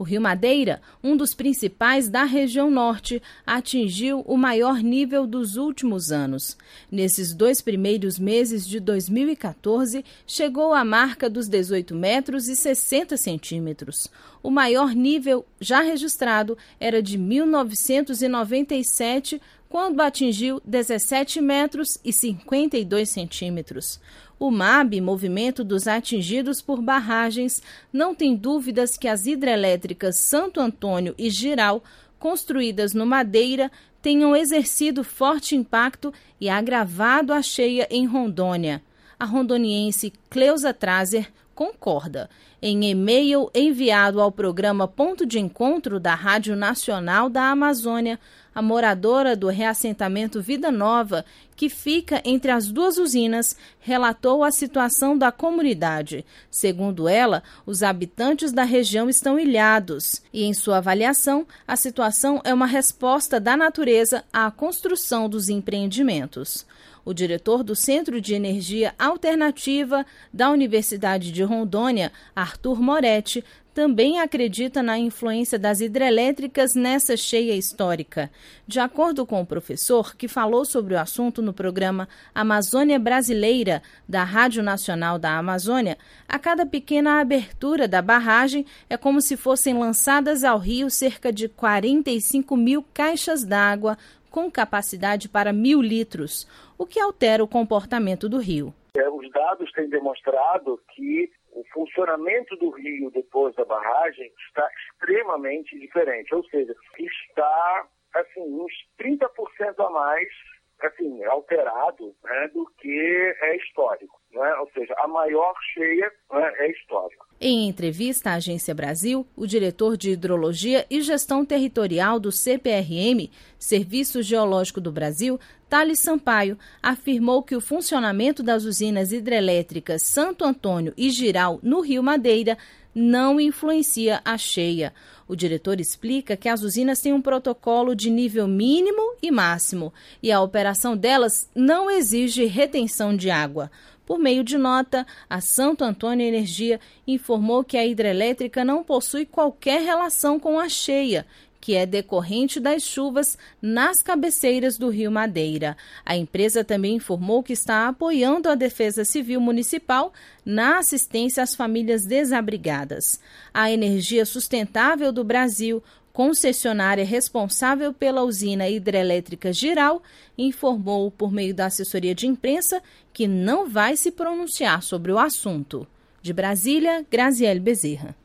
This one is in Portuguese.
O Rio Madeira, um dos principais da região norte, atingiu o maior nível dos últimos anos. Nesses 2 primeiros meses de 2014, chegou à marca dos 18 metros e 60 centímetros. O maior nível já registrado era de 1997, quando atingiu 17 metros e 52 centímetros. O MAB, Movimento dos Atingidos por Barragens, não tem dúvidas que as hidrelétricas Santo Antônio e Jirau, construídas no Madeira, tenham exercido forte impacto e agravado a cheia em Rondônia. A rondoniense Cleusa Trazer concorda. Em e-mail enviado ao programa Ponto de Encontro da Rádio Nacional da Amazônia, a moradora do reassentamento Vida Nova, que fica entre as 2 usinas, relatou a situação da comunidade. Segundo ela, os habitantes da região estão ilhados e, em sua avaliação, a situação é uma resposta da natureza à construção dos empreendimentos. O diretor do Centro de Energia Alternativa da Universidade de Rondônia, Arthur Moretti, também acredita na influência das hidrelétricas nessa cheia histórica. De acordo com o professor, que falou sobre o assunto no programa Amazônia Brasileira, da Rádio Nacional da Amazônia, a cada pequena abertura da barragem é como se fossem lançadas ao rio cerca de 45 mil caixas d'água com capacidade para 1.000 litros, o que altera o comportamento do rio. Os dados têm demonstrado que o funcionamento do rio depois da barragem está extremamente diferente, ou seja, está uns 30% a mais alterado, né, do que é histórico. Né? Ou seja, a maior cheia, né, é histórica. Em entrevista à Agência Brasil, o diretor de Hidrologia e Gestão Territorial do CPRM, Serviço Geológico do Brasil, Thales Sampaio, afirmou que o funcionamento das usinas hidrelétricas Santo Antônio e Jirau, no Rio Madeira, não influencia a cheia. O diretor explica que as usinas têm um protocolo de nível mínimo e máximo e a operação delas não exige retenção de água. Por meio de nota, a Santo Antônio Energia informou que a hidrelétrica não possui qualquer relação com a cheia, que é decorrente das chuvas nas cabeceiras do Rio Madeira. A empresa também informou que está apoiando a Defesa Civil Municipal na assistência às famílias desabrigadas. A Energia Sustentável do Brasil, concessionária responsável pela usina hidrelétrica Jirau, informou por meio da assessoria de imprensa que não vai se pronunciar sobre o assunto. De Brasília, Graziele Bezerra.